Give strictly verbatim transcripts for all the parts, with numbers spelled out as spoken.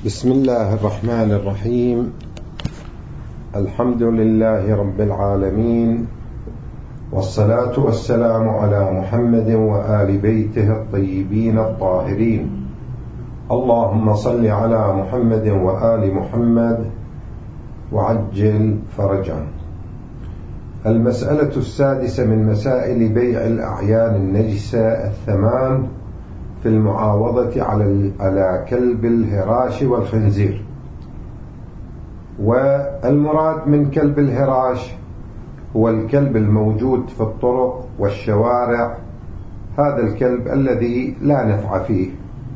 بسم الله الرحمن الرحيم. الحمد لله رب العالمين، والصلاة والسلام على محمد وآل بيته الطيبين الطاهرين. اللهم صل على محمد وآل محمد وعجل فرجهم. المسألة السادسة من مسائل بيع الأعيان النجسة الثمان في المعاوضة على على كلب الهراش والخنزير. والمراد من كلب الهراش هو الكلب الموجود في الطرق والشوارع، هذا الكلب الذي لا نفع فيه.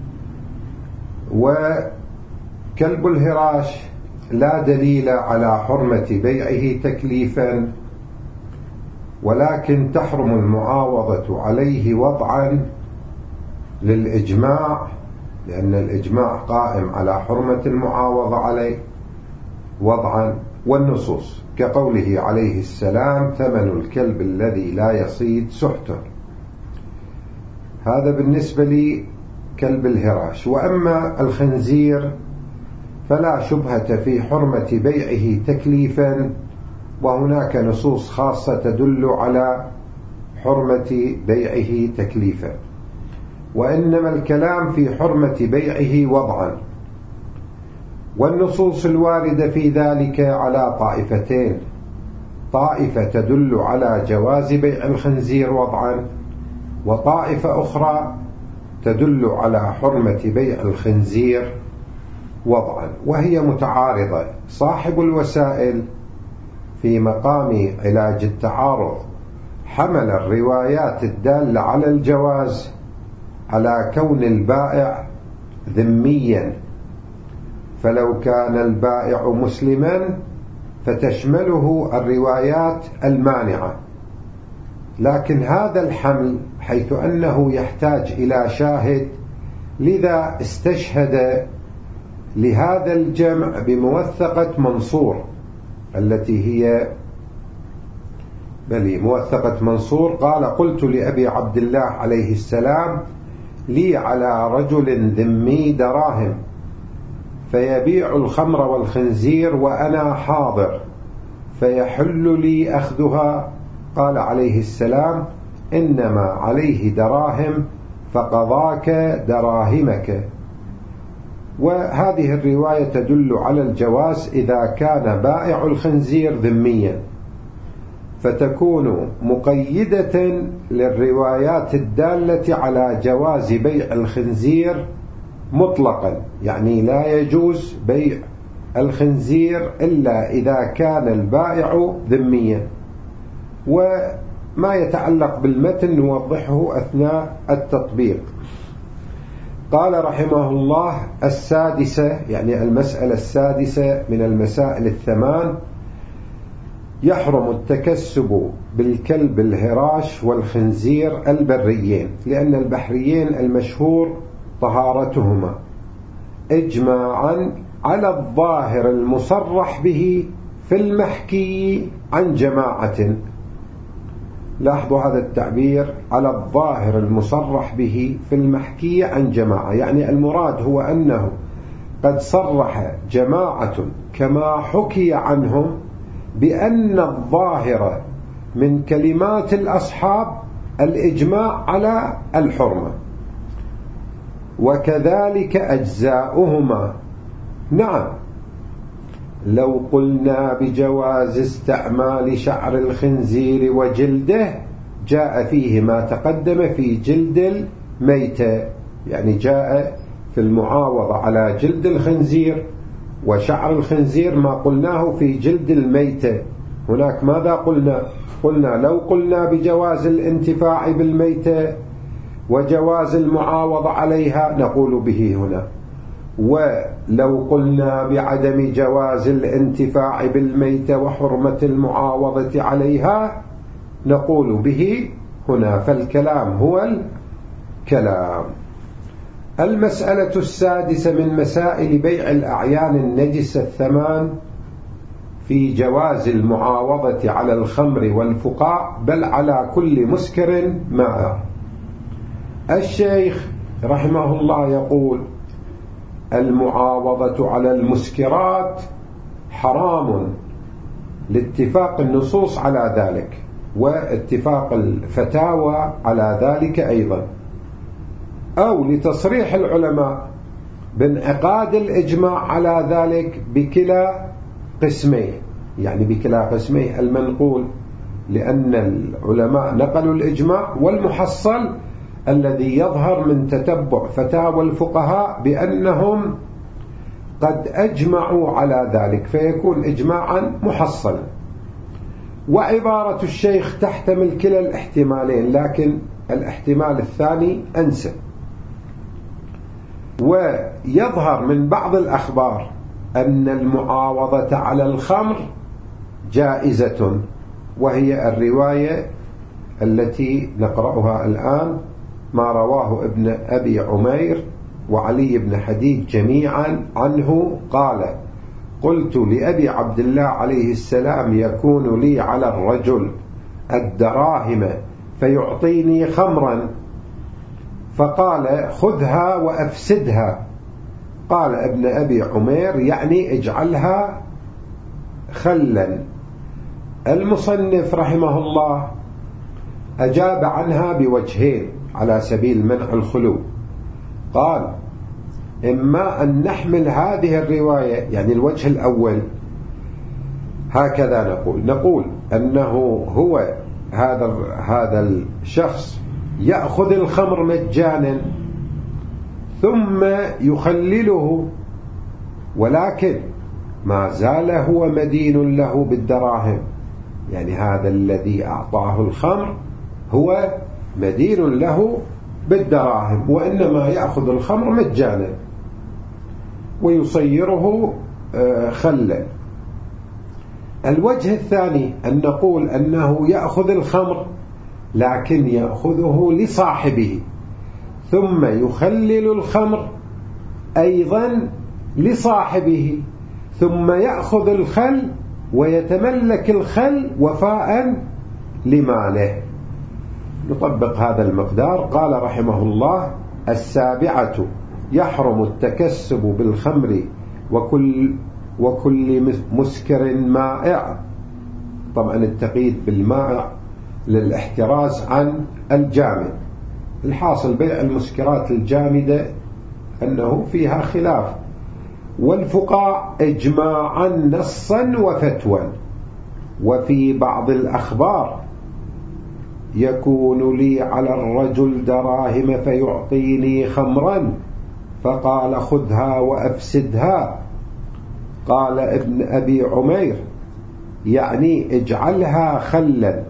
وكلب الهراش لا دليل على حرمة بيعه تكليفا، ولكن تحرم المعاوضة عليه وضعا للإجماع، لأن الإجماع قائم على حرمة المعاوضة عليه وضعا، والنصوص كقوله عليه السلام: ثمن الكلب الذي لا يصيد سحته. هذا بالنسبة لكلب الهراش. وأما الخنزير فلا شبهة في حرمة بيعه تكليفا، وهناك نصوص خاصة تدل على حرمة بيعه تكليفا، وإنما الكلام في حرمة بيعه وضعا. والنصوص الواردة في ذلك على طائفتين: طائفة تدل على جواز بيع الخنزير وضعا، وطائفة أخرى تدل على حرمة بيع الخنزير وضعا، وهي متعارضة. صاحب الوسائل في مقام علاج التعارض حمل الروايات الدالة على الجواز على كون البائع ذميا، فلو كان البائع مسلما فتشمله الروايات المانعة. لكن هذا الحمل حيث أنه يحتاج إلى شاهد، لذا استشهد لهذا الجمع بموثقة منصور التي هي بل موثقة منصور. قال: قلت لأبي عبد الله عليه السلام: لي على رجل ذمي دراهم فيبيع الخمر والخنزير وأنا حاضر، فيحل لي أخذها؟ قال عليه السلام: إنما عليه دراهم فقضاك دراهمك. وهذه الرواية تدل على الجواز إذا كان بائع الخنزير ذميا، فتكون مقيدة للروايات الدالة على جواز بيع الخنزير مطلقا، يعني لا يجوز بيع الخنزير إلا إذا كان البائع ذميا. وما يتعلق بالمتن نوضحه أثناء التطبيق. قال رحمه الله: السادسة، يعني المسألة السادسة من المسائل الثمان: يحرم التكسب بالكلب الهراش والخنزير البريين، لأن البحريين المشهور طهارتهما إجماعا على الظاهر المصرح به في المحكي عن جماعة. لاحظوا هذا التعبير: على الظاهر المصرح به في المحكي عن جماعة، يعني المراد هو أنه قد صرح جماعة كما حكي عنهم بأن الظاهر من كلمات الأصحاب الإجماع على الحرمة، وكذلك أجزاؤهما. نعم، لو قلنا بجواز استعمال شعر الخنزير وجلده جاء فيه ما تقدم في جلد الميتة، يعني جاء في المعاوضة على جلد الخنزير وشعر الخنزير ما قلناه في جلد الميتة. هناك ماذا قلنا؟ قلنا لو قلنا بجواز الانتفاع بالميتة وجواز المعاوضة عليها نقول به هنا، ولو قلنا بعدم جواز الانتفاع بالميتة وحرمة المعاوضة عليها نقول به هنا. فالكلام هو الكلام. المسألة السادسة من مسائل بيع الأعيان النجسة الثمان في جواز المعاوضة على الخمر والفقاع، بل على كل مسكر معه. الشيخ رحمه الله يقول: المعاوضة على المسكرات حرام لاتفاق النصوص على ذلك واتفاق الفتاوى على ذلك أيضا، أو لتصريح العلماء بانعقاد الإجماع على ذلك بكلا قسميه، يعني بكلا قسميه المنقول، لأن العلماء نقلوا الإجماع، والمحصل الذي يظهر من تتبع فتاوى الفقهاء بأنهم قد أجمعوا على ذلك، فيكون إجماعا محصلا. وعبارة الشيخ تحتمل كلا الاحتمالين، لكن الاحتمال الثاني أنسب. ويظهر من بعض الأخبار أن المعاوضة على الخمر جائزة، وهي الرواية التي نقرأها الآن، ما رواه ابن أبي عمير وعلي بن حديد جميعا عنه قال: قلت لأبي عبد الله عليه السلام: يكون لي على الرجل الدراهم فيعطيني خمرا، فقال: خذها وأفسدها. قال ابن أبي عمير: يعني اجعلها خلا. المصنف رحمه الله أجاب عنها بوجهين على سبيل منع الخلو. قال: إما أن نحمل هذه الرواية، يعني الوجه الأول هكذا نقول نقول أنه هو هذا هذا الشخص يأخذ الخمر مجانا ثم يخلله، ولكن ما زال هو مدين له بالدراهم، يعني هذا الذي أعطاه الخمر هو مدين له بالدراهم، وإنما يأخذ الخمر مجانا ويصيره خلا. الوجه الثاني أن نقول أنه يأخذ الخمر لكن يأخذه لصاحبه، ثم يخلل الخمر أيضا لصاحبه، ثم يأخذ الخل ويتملك الخل وفاء لماله. نطبق هذا المقدار. قال رحمه الله: السابعة: يحرم التكسب بالخمر وكل وكل مسكر مائع. طبعا التقييد بالمائع للاحتراز عن الجامد. الحاصل بيع المسكرات الجامدة أنه فيها خلاف، والفقهاء إجماعا نصا وفتوى. وفي بعض الأخبار: يكون لي على الرجل دراهم فيعطيني خمرا، فقال: خذها وأفسدها. قال ابن أبي عمير: يعني اجعلها خلا.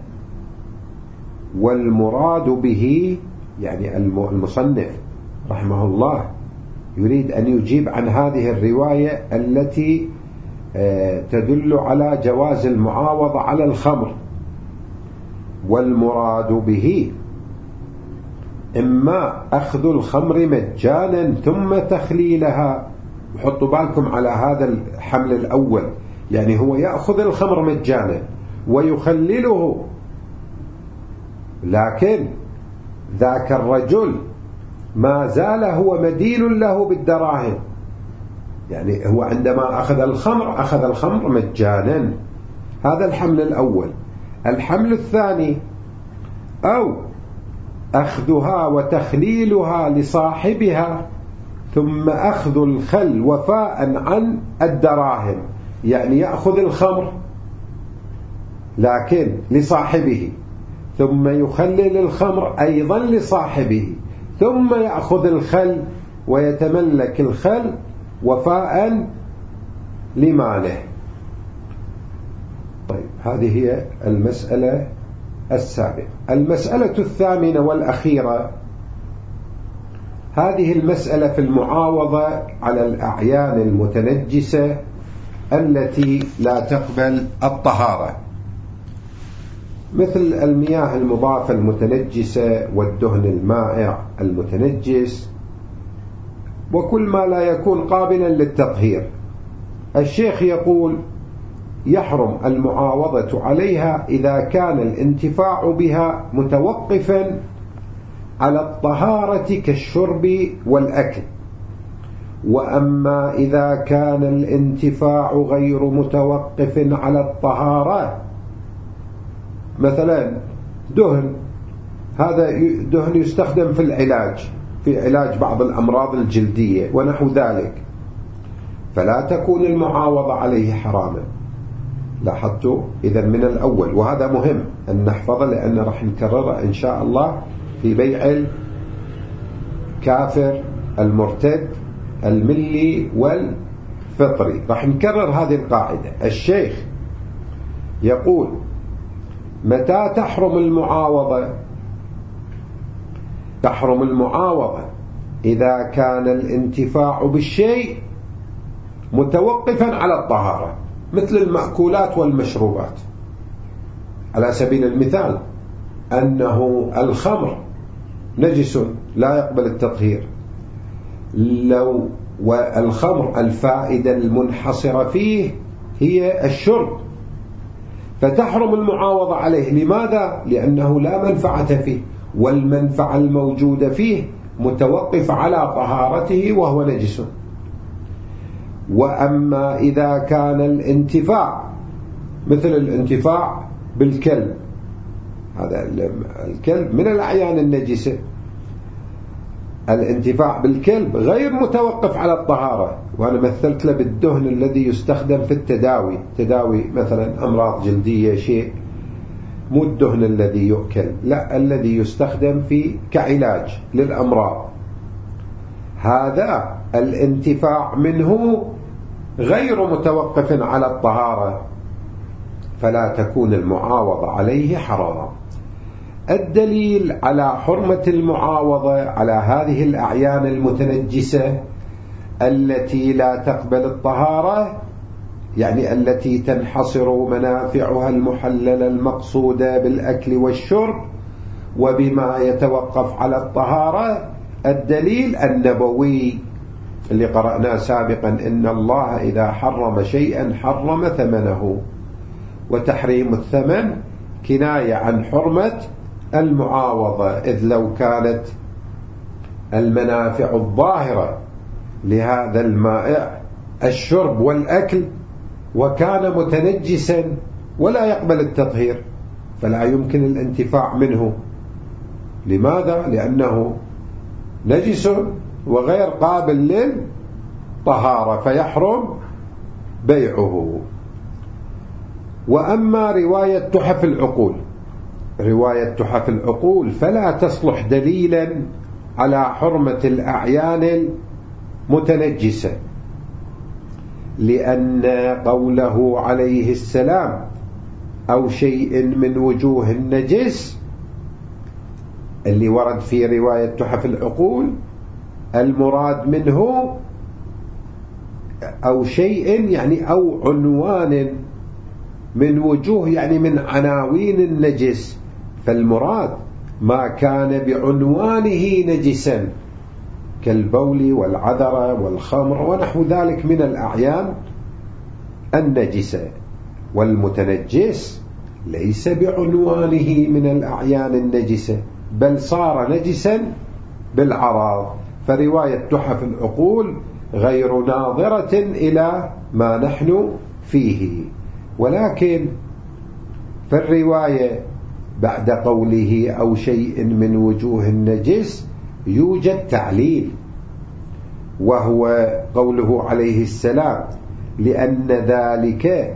والمراد به، يعني المصنف رحمه الله يريد أن يجيب عن هذه الرواية التي تدل على جواز المعاوضة على الخمر. والمراد به إما أخذ الخمر مجانا ثم تخليلها. وحطوا بالكم على هذا الحمل الأول، يعني هو يأخذ الخمر مجانا ويخلله، لكن ذاك الرجل ما زال هو مدين له بالدراهم، يعني هو عندما أخذ الخمر أخذ الخمر مجانا. هذا الحمل الأول. الحمل الثاني: أو أخذها وتخليلها لصاحبها ثم أخذ الخل وفاء عن الدراهم، يعني يأخذ الخمر لكن لصاحبه، ثم يخلل الخمر أيضا لصاحبه، ثم يأخذ الخل ويتملك الخل وفاء لماله. طيب، هذه هي المسألة السابقة. المسألة الثامنة والأخيرة، هذه المسألة في المعاوضة على الأعيان المتنجسة التي لا تقبل الطهارة، مثل المياه المضافة المتنجسة والدهن المائع المتنجس وكل ما لا يكون قابلا للتطهير. الشيخ يقول: يحرم المعاوضة عليها إذا كان الانتفاع بها متوقفا على الطهارة كالشرب والأكل، وأما إذا كان الانتفاع غير متوقف على الطهارة، مثلا دهن، هذا دهن يستخدم في العلاج، في علاج بعض الأمراض الجلدية ونحو ذلك، فلا تكون المعاوضة عليه حراما. لاحظتوا؟ إذن من الأول، وهذا مهم أن نحفظه لأن رح نكرره إن شاء الله في بيع الكافر المرتد الملي والفطري، رح نكرر هذه القاعدة. الشيخ يقول: متى تحرم المعاوضة؟ تحرم المعاوضة إذا كان الانتفاع بالشيء متوقفا على الطهارة، مثل المأكولات والمشروبات. على سبيل المثال أنه الخمر نجس لا يقبل التطهير، لو والخمر الفائدة المنحصرة فيه هي الشرب، فتحرم المعاوضة عليه. لماذا؟ لأنه لا منفعة فيه، والمنفعة الموجودة فيه متوقف على طهارته وهو نجس. وأما إذا كان الانتفاع مثل الانتفاع بالكلب، هذا الكلب من الأعيان النجسة، الانتفاع بالكلب غير متوقف على الطهارة، وأنا مثلت له بالدهن الذي يستخدم في التداوي، تداوي مثلا أمراض جلدية شيء، مو الدهن الذي يؤكل، لا، الذي يستخدم في كعلاج للأمراض، هذا الانتفاع منه غير متوقف على الطهارة، فلا تكون المعاوضة عليه حرام. الدليل على حرمة المعاوضة على هذه الأعيان المتنجسة التي لا تقبل الطهارة، يعني التي تنحصر منافعها المحللة المقصودة بالأكل والشرب وبما يتوقف على الطهارة، الدليل النبوي اللي قرأناه سابقا: إن الله إذا حرم شيئا حرم ثمنه، وتحريم الثمن كناية عن حرمة المعاوضة، إذ لو كانت المنافع الظاهرة لهذا المائع الشرب والأكل وكان متنجسا ولا يقبل التطهير، فلا يمكن الانتفاع منه. لماذا؟ لأنه نجس وغير قابل للطهارة، فيحرم بيعه. وأما رواية تحف العقول، رواية تحف العقول فلا تصلح دليلا على حرمة الأعيان المتنجسة، لأن قوله عليه السلام أو شيء من وجوه النجس اللي ورد في رواية تحف العقول، المراد منه أو شيء يعني أو عنوان من وجوه، يعني من عناوين النجس، فالمراد ما كان بعنوانه نجسا كالبول والعذرة والخمر ونحو ذلك من الأعيان النجسة، والمتنجس ليس بعنوانه من الأعيان النجسة، بل صار نجسا بالعراض. فرواية تحف العقول غير ناظرة إلى ما نحن فيه. ولكن في الرواية بعد قوله أو شيء من وجوه النجس يوجد تعليل، وهو قوله عليه السلام: لأن ذلك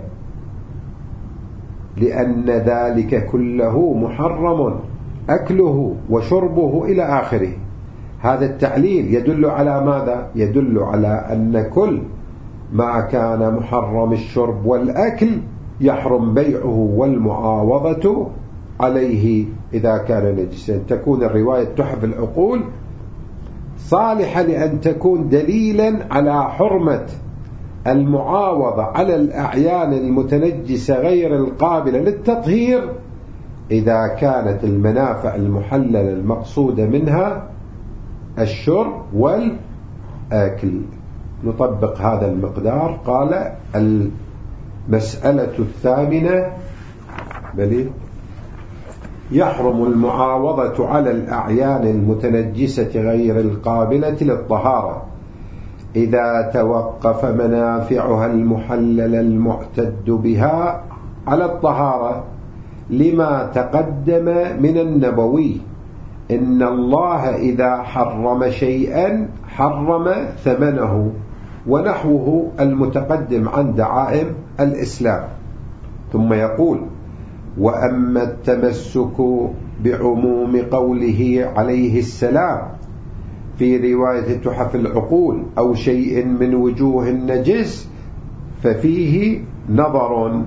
لأن ذلك كله محرم أكله وشربه إلى آخره. هذا التعليل يدل على ماذا؟ يدل على أن كل ما كان محرم الشرب والأكل يحرم بيعه والمعاوضة عليه إذا كان نجسا. تكون الرواية تحف العقول صالحة لأن تكون دليلا على حرمة المعاوضة على الأعيان المتنجسة غير القابلة للتطهير إذا كانت المنافع المحللة المقصودة منها الشرب والأكل. نطبق هذا المقدار. قال: المسألة الثامنة بل يحرم المعاوضة على الأعيان المتنجسة غير القابلة للطهارة إذا توقف منافعها المحلل المعتد بها على الطهارة، لما تقدم من النبوي إن الله إذا حرم شيئا حرم ثمنه، ونحوه المتقدم عن دعائم الإسلام. ثم يقول: وأما التمسك بعموم قوله عليه السلام في رواية تحف العقول أو شيء من وجوه النجس ففيه نظر.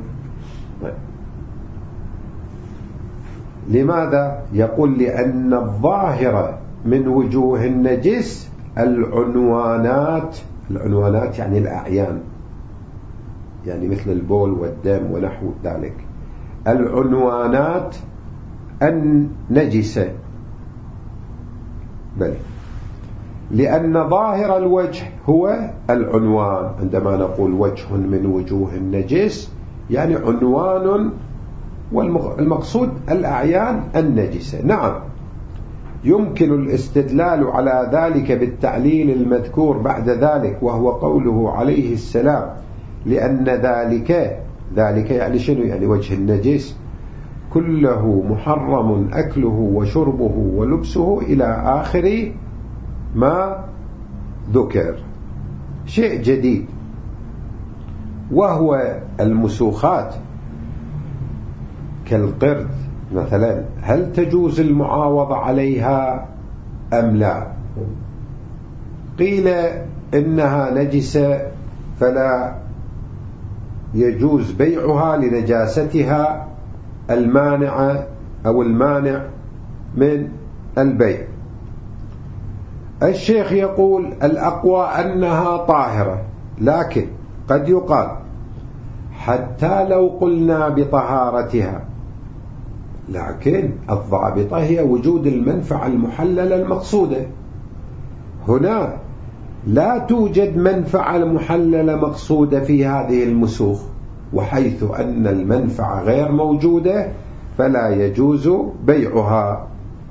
لماذا؟ يقول: لأن الظاهر من وجوه النجس العنوانات. العنوانات يعني الأعيان، يعني مثل البول والدم ونحو ذلك. العنوانات النجسة، بل لأن ظاهر الوجه هو العنوان. عندما نقول وجه من وجوه النجس يعني عنوان، والمقصود الأعيان النجسة. نعم، يمكن الاستدلال على ذلك بالتعليل المذكور بعد ذلك، وهو قوله عليه السلام: لأن ذلك ذلك يعني شنو؟ يعني وجه النجس كله محرم أكله وشربه ولبسه إلى آخر ما ذكر. شيء جديد وهو المسوخات كالقرد مثلا، هل تجوز المعاوضة عليها أم لا؟ قيل إنها نجسة فلا يجوز بيعها لنجاستها المانعة أو المانع من البيع. الشيخ يقول: الأقوى أنها طاهرة، لكن قد يقال حتى لو قلنا بطهارتها، لكن الضابطة هي وجود المنفعة المحللة المقصودة. هنا لا توجد منفعة محللة مقصودة في هذه المسوخ، وحيث أن المنفعة غير موجودة فلا يجوز بيعها.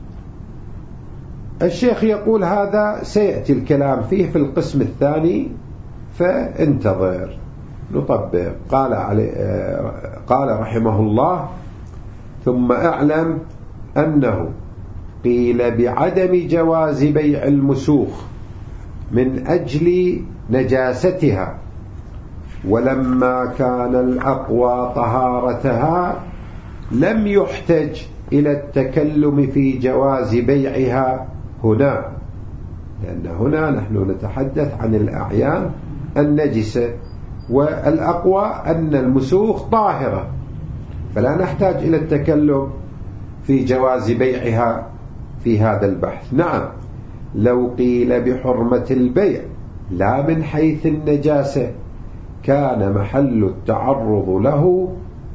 الشيخ يقول هذا سيأتي الكلام فيه في القسم الثاني، فانتظر نطبق. قال, قال رحمه الله: ثم أعلم أنه قيل بعدم جواز بيع المسوخ من أجل نجاستها، ولما كان الأقوى طهارتها لم يحتج إلى التكلم في جواز بيعها هنا، لأن هنا نحن نتحدث عن الأعيان النجسة، والأقوى أن المسوخ طاهرة، فلا نحتاج إلى التكلم في جواز بيعها في هذا البحث. نعم، لو قيل بحرمة البيع لا من حيث النجاسة كان محل التعرض له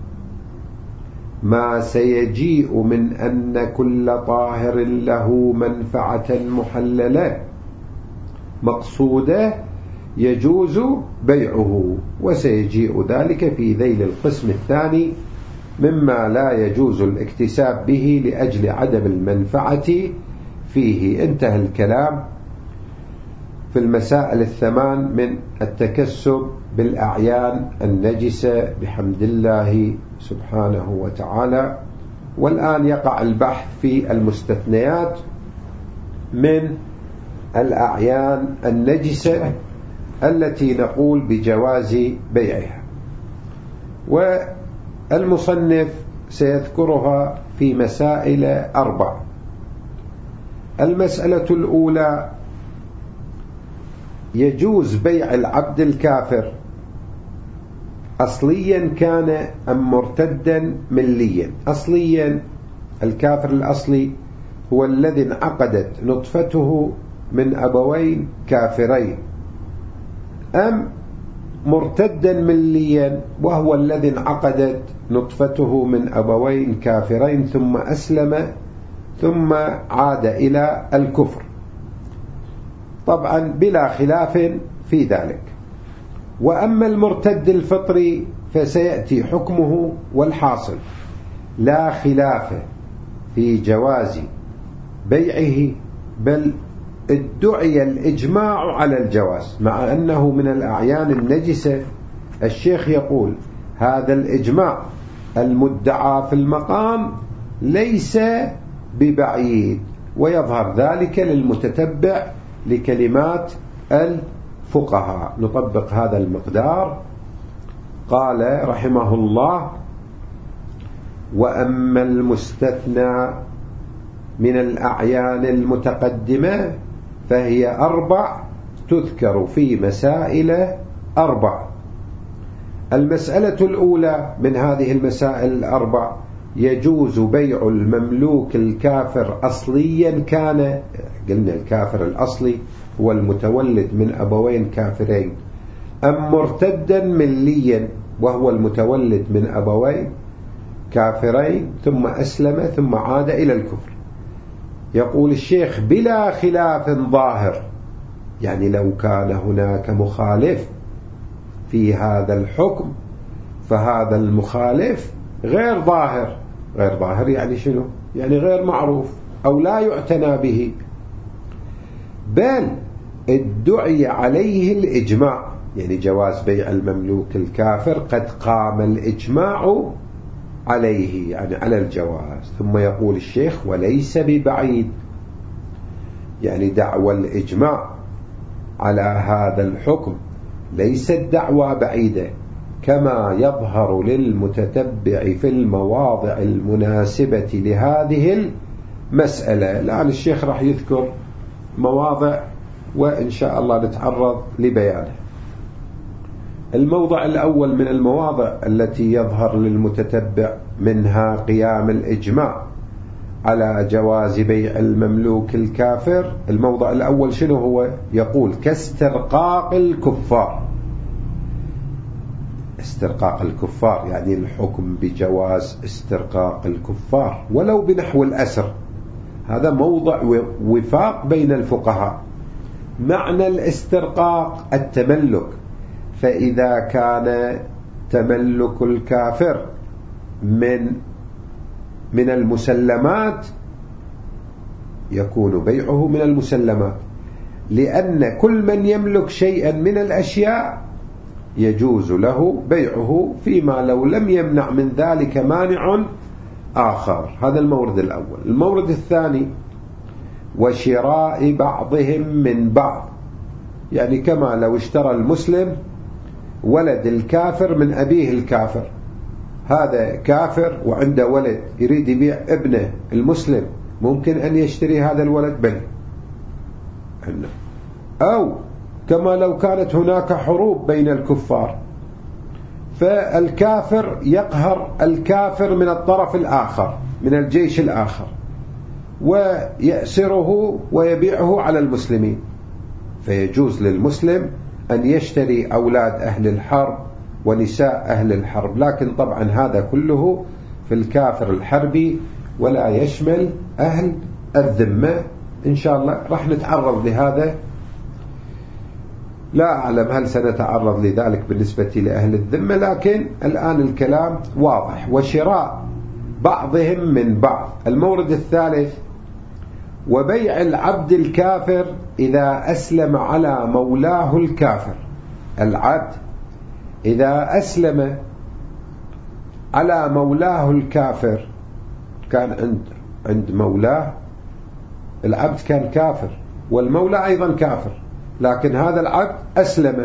ما سيجيء من أن كل طاهر له منفعة محللة مقصودة يجوز بيعه، وسيجيء ذلك في ذيل القسم الثاني مما لا يجوز الاكتساب به لأجل عدم المنفعة فيه. انتهى الكلام في المسائل الثمان من التكسب بالأعيان النجسة بحمد الله سبحانه وتعالى. والآن يقع البحث في المستثنيات من الأعيان النجسة التي نقول بجواز بيعها، والمصنف سيذكرها في مسائل أربع. المسألة الأولى: يجوز بيع العبد الكافر أصليا كان أم مرتدا مليا. أصليا الكافر الأصلي هو الذي انعقدت نطفته من أبوين كافرين، أم مرتدا مليا وهو الذي انعقدت نطفته من أبوين كافرين ثم أسلم ثم عاد إلى الكفر، طبعا بلا خلاف في ذلك. وأما المرتد الفطري فسيأتي حكمه، والحاصل لا خلاف في جواز بيعه، بل ادعي الإجماع على الجواز مع أنه من الأعيان النجسة. الشيخ يقول هذا الإجماع المدعى في المقام ليس ببعيد، ويظهر ذلك للمتتبع لكلمات الفقهاء. نطبق هذا المقدار. قال رحمه الله: وأما المستثنى من الأعيان المتقدمة فهي أربع تذكر في مسائل أربع. المسألة الأولى من هذه المسائل الأربع: يجوز بيع المملوك الكافر أصليا كان. قلنا الكافر الأصلي هو المتولد من أبوين كافرين، أم مرتدا مليا وهو المتولد من أبوين كافرين ثم أسلم ثم عاد إلى الكفر. يقول الشيخ: بلا خلاف ظاهر، يعني لو كان هناك مخالف في هذا الحكم فهذا المخالف غير ظاهر. غير ظاهر يعني شنو؟ يعني غير معروف أو لا يعتنى به، بل ادعي عليه الإجماع، يعني جواز بيع المملوك الكافر قد قام الإجماع عليه، يعني على الجواز. ثم يقول الشيخ: وليس ببعيد، يعني دعوى الإجماع على هذا الحكم ليست دعوى بعيدة كما يظهر للمتتبع في المواضع المناسبة لهذه المسألة. الآن الشيخ راح يذكر مواضع وإن شاء الله نتعرض لبيانه. الموضع الأول من المواضع التي يظهر للمتتبع منها قيام الإجماع على جواز بيع المملوك الكافر. الموضع الأول شنو هو؟ يقول: كاسترقاق الكفار. استرقاق الكفار يعني الحكم بجواز استرقاق الكفار ولو بنحو الأسر. هذا موضع وفاق بين الفقهاء. معنى الاسترقاق التملك، فإذا كان تملك الكافر من من المسلمات يكون بيعه من المسلمات، لأن كل من يملك شيئا من الأشياء يجوز له بيعه فيما لو لم يمنع من ذلك مانع آخر. هذا المورد الأول. المورد الثاني: وشراء بعضهم من بعض، يعني كما لو اشترى المسلم ولد الكافر من أبيه الكافر. هذا كافر وعنده ولد يريد يبيع ابنه المسلم، ممكن أن يشتري هذا الولد بل أو كما لو كانت هناك حروب بين الكفار فالكافر يقهر الكافر من الطرف الآخر من الجيش الآخر ويأسره ويبيعه على المسلمين، فيجوز للمسلم أن يشتري أولاد أهل الحرب ونساء أهل الحرب، لكن طبعا هذا كله في الكافر الحربي ولا يشمل أهل الذمة. إن شاء الله راح نتعرض لهذا، لا أعلم هل سنتعرض لذلك بالنسبة لأهل الذمة، لكن الآن الكلام واضح. وشراء بعضهم من بعض. المورد الثالث: وبيع العبد الكافر إذا أسلم على مولاه الكافر. العبد إذا أسلم على مولاه الكافر، كان عند عند مولاه العبد كان كافر والمولى أيضا كافر، لكن هذا العبد أسلم،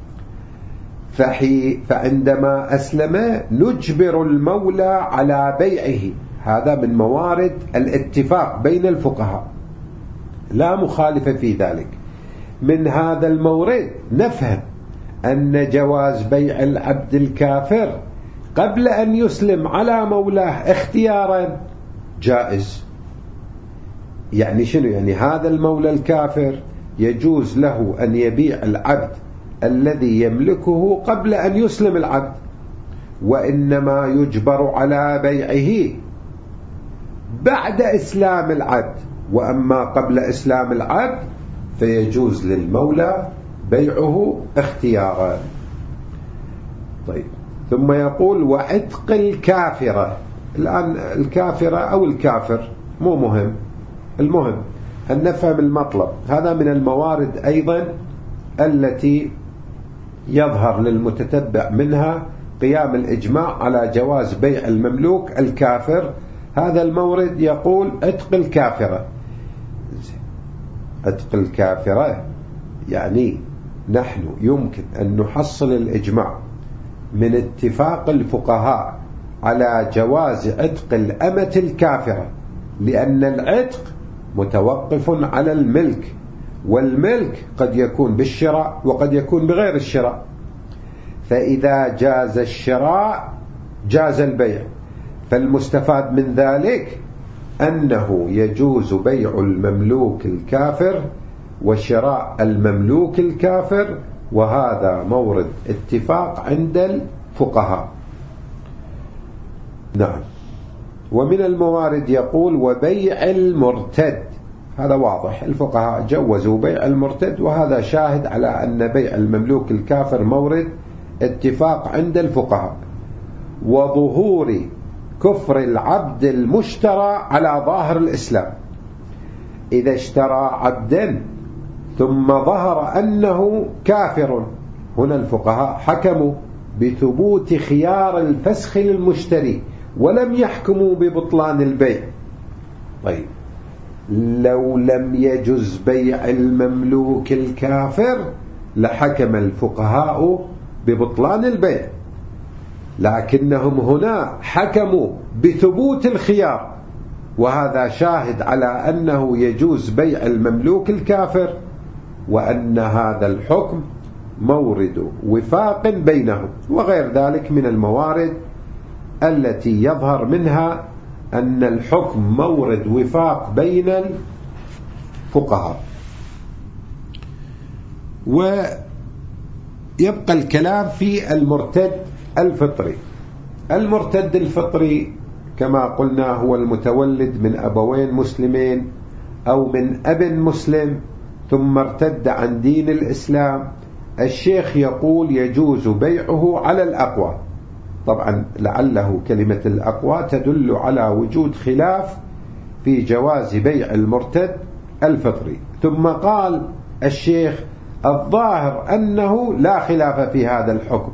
فحي فعندما أسلم نجبر المولى على بيعه. هذا من موارد الاتفاق بين الفقهاء، لا مخالف في ذلك. من هذا المورد نفهم أن جواز بيع العبد الكافر قبل أن يسلم على مولاه اختيارا جائز. يعني شنو؟ يعني هذا المولى الكافر يجوز له أن يبيع العبد الذي يملكه قبل أن يسلم العبد، وإنما يجبر على بيعه بعد إسلام العبد، وأما قبل إسلام العبد فيجوز للمولى بيعه اختيارا. طيب، ثم يقول: وعتق الكافرة. الآن الكافرة أو الكافر مو مهم، المهم أن نفهم المطلب. هذا من الموارد أيضا التي يظهر للمتتبع منها قيام الإجماع على جواز بيع المملوك الكافر. هذا المورد يقول عتق الكافرة. عتق الكافرة يعني نحن يمكن أن نحصل الإجماع من اتفاق الفقهاء على جواز عتق الأمة الكافرة، لأن العتق متوقف على الملك، والملك قد يكون بالشراء وقد يكون بغير الشراء. فإذا جاز الشراء جاز البيع، فالمستفاد من ذلك أنه يجوز بيع المملوك الكافر وشراء المملوك الكافر، وهذا مورد اتفاق عند الفقهاء. نعم. ومن الموارد يقول وبيع المرتد. هذا واضح، الفقهاء جوزوا بيع المرتد، وهذا شاهد على أن بيع المملوك الكافر مورد اتفاق عند الفقهاء. وظهور كفر العبد المشترى على ظاهر الإسلام. إذا اشترى عبدا ثم ظهر أنه كافر، هنا الفقهاء حكموا بثبوت خيار الفسخ للمشتري ولم يحكموا ببطلان البيع. طيب، لو لم يجز بيع المملوك الكافر لحكم الفقهاء ببطلان البيع، لكنهم هنا حكموا بثبوت الخيار، وهذا شاهد على أنه يجوز بيع المملوك الكافر، وأن هذا الحكم مورد وفاق بينهم. وغير ذلك من الموارد التي يظهر منها أن الحكم مورد وفاق بين الفقهاء. ويبقى الكلام في المرتد الفطري. المرتد الفطري كما قلنا هو المتولد من أبوين مسلمين أو من أب مسلم ثم ارتد عن دين الإسلام. الشيخ يقول يجوز بيعه على الأقوى. طبعا لعله كلمة الأقوى تدل على وجود خلاف في جواز بيع المرتد الفطري. ثم قال الشيخ الظاهر أنه لا خلاف في هذا الحكم،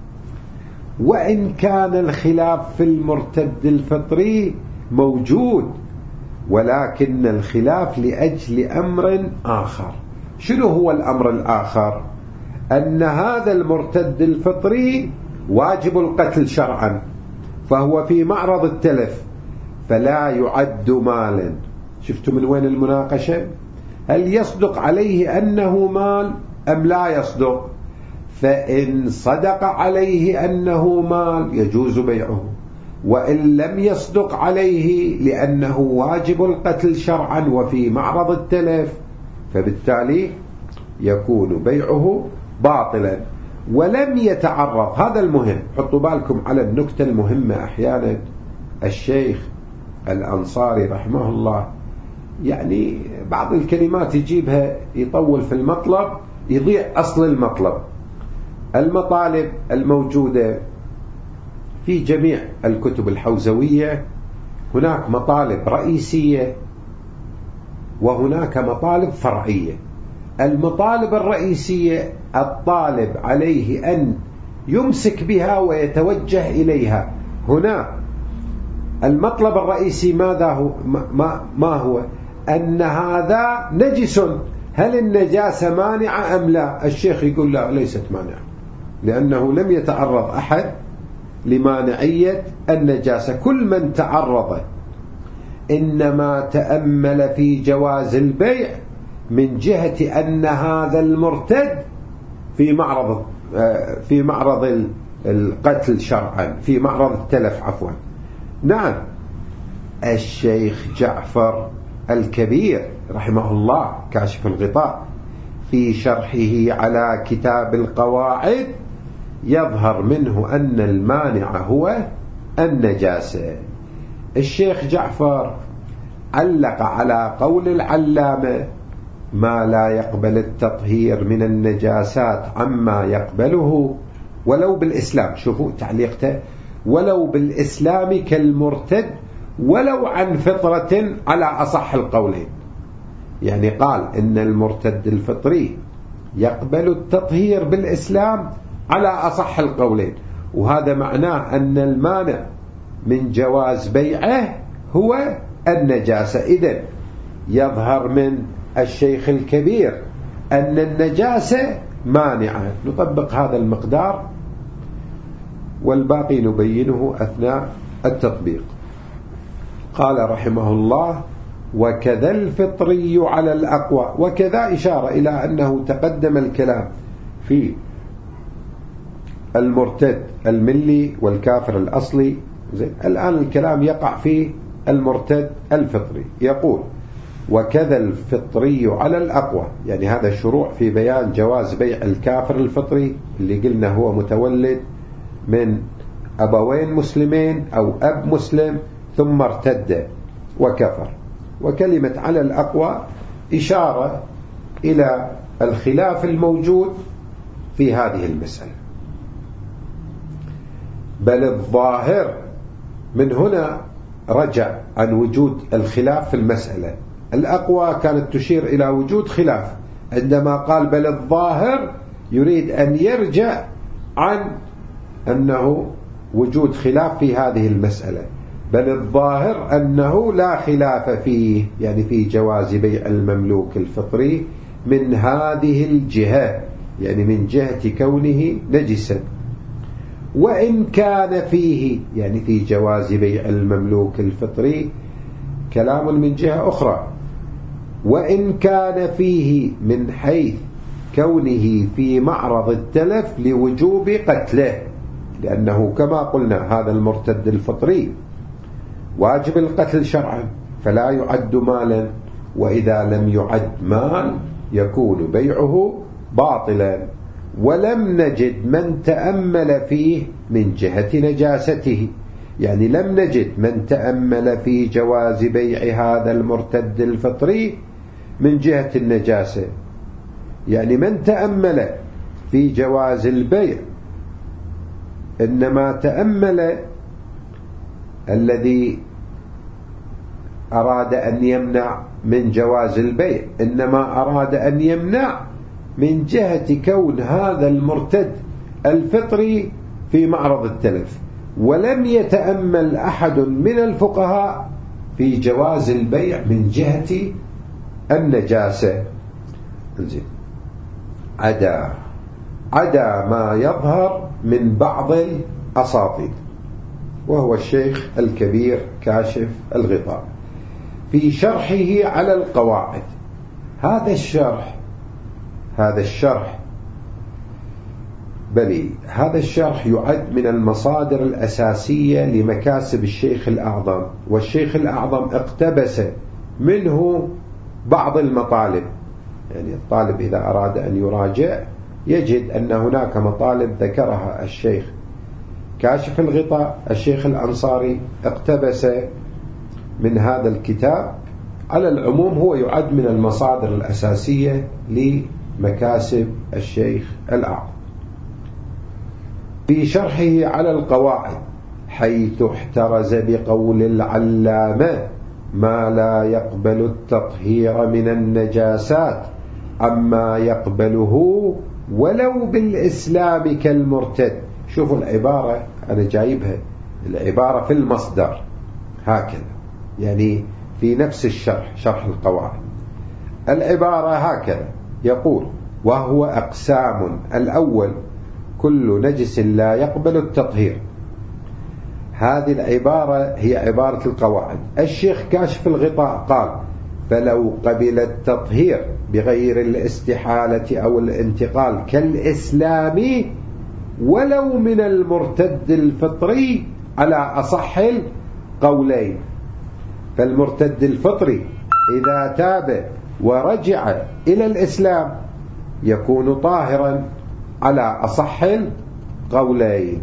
وإن كان الخلاف في المرتد الفطري موجود، ولكن الخلاف لأجل أمر آخر. شنو هو الأمر الآخر؟ أن هذا المرتد الفطري واجب القتل شرعا، فهو في معرض التلف فلا يعد مالا. شفتوا من وين المناقشة؟ هل يصدق عليه أنه مال أم لا يصدق؟ فإن صدق عليه أنه مال يجوز بيعه، وإن لم يصدق عليه لأنه واجب القتل شرعا وفي معرض التلف فبالتالي يكون بيعه باطلا ولم يتعرض. هذا المهم، حطوا بالكم على النكتة المهمة. أحيانا الشيخ الأنصاري رحمه الله يعني بعض الكلمات يجيبها يطول في المطلب يضيع أصل المطلب. المطالب الموجودة في جميع الكتب الحوزوية هناك مطالب رئيسية وهناك مطالب فرعية. المطالب الرئيسية الطالب عليه أن يمسك بها ويتوجه إليها. هنا المطلب الرئيسي ماذا هو؟ ما, ما هو؟ أن هذا نجس، هل النجاسة مانعة أم لا؟ الشيخ يقول لا، ليست مانعة، لأنه لم يتعرض أحد لمانعية النجاسة. كل من تعرض إنما تأمل في جواز البيع من جهة أن هذا المرتد في معرض في معرض القتل شرعا، في معرض التلف عفوا. نعم، الشيخ جعفر الكبير رحمه الله كاشف الغطاء في شرحه على كتاب القواعد يظهر منه أن المانع هو النجاسة. الشيخ جعفر علق على قول العلامة ما لا يقبل التطهير من النجاسات عما يقبله ولو بالإسلام. شوفوا تعليقته، ولو بالإسلام كالمرتد ولو عن فطرة على أصح القولين. يعني قال إن المرتد الفطري يقبل التطهير بالإسلام على أصح القولين، وهذا معناه أن المانع من جواز بيعه هو النجاسة. إذن يظهر من الشيخ الكبير أن النجاسة مانعة. نطبق هذا المقدار والباقي نبينه أثناء التطبيق. قال رحمه الله: وكذا الفطري على الأقوى. وكذا إشارة إلى أنه تقدم الكلام في المرتد الملي والكافر الأصلي، زين. الآن الكلام يقع في المرتد الفطري. يقول: وكذا الفطري على الأقوى، يعني هذا الشروع في بيان جواز بيع الكافر الفطري اللي قلنا هو متولد من أبوين مسلمين أو أب مسلم ثم ارتد وكفر. وكلمة على الأقوى إشارة إلى الخلاف الموجود في هذه المسألة. بل الظاهر، من هنا رجع عن وجود الخلاف في المسألة. الأقوى كانت تشير إلى وجود خلاف، عندما قال بل الظاهر يريد أن يرجع عن أنه وجود خلاف في هذه المسألة. بل الظاهر أنه لا خلاف فيه، يعني في جواز بيع المملوك الفطري من هذه الجهة، يعني من جهة كونه نجسا. وإن كان فيه، يعني في جواز بيع المملوك الفطري كلام من جهة أخرى. وإن كان فيه من حيث كونه في معرض التلف لوجوب قتله، لأنه كما قلنا هذا المرتد الفطري واجب القتل شرعا فلا يعد مالا، وإذا لم يعد مال يكون بيعه باطلا. ولم نجد من تأمل فيه من جهة نجاسته، يعني لم نجد من تأمل في جواز بيع هذا المرتد الفطري من جهة النجاسة. يعني من تأمل في جواز البيع إنما تأمل الذي أراد أن يمنع من جواز البيع، إنما أراد أن يمنع من جهة كون هذا المرتد الفطري في معرض التلف. ولم يتأمل أحد من الفقهاء في جواز البيع من جهة النجاسة. عدا عدا ما يظهر من بعض الأساطيل، وهو الشيخ الكبير كاشف الغطاء في شرحه على القواعد. هذا الشرح هذا الشرح بل هذا الشرح يعد من المصادر الأساسية لمكاسب الشيخ الأعظم، والشيخ الأعظم اقتبس منه بعض المطالب. يعني الطالب إذا أراد أن يراجع يجد أن هناك مطالب ذكرها الشيخ كاشف الغطاء الشيخ الأنصاري اقتبس من هذا الكتاب. على العموم هو يعد من المصادر الأساسية لمكاسب الشيخ الأعظم. في شرحه على القواعد حيث احترز بقول العلامة ما لا يقبل التطهير من النجاسات أما يقبله ولو بالإسلام كالمرتد. شوفوا العبارة، أنا جايبها العبارة في المصدر هكذا، يعني في نفس الشرح شرح القواعد العبارة هكذا يقول: وهو أقسام. الأول كل نجس لا يقبل التطهير. هذه العبارة هي عبارة القواعد. الشيخ كاشف الغطاء قال: فلو قبل التطهير بغير الاستحالة أو الانتقال كالإسلام ولو من المرتد الفطري على أصح القولين. فالمرتد الفطري إذا تاب ورجع إلى الإسلام يكون طاهرا على أصح القولين.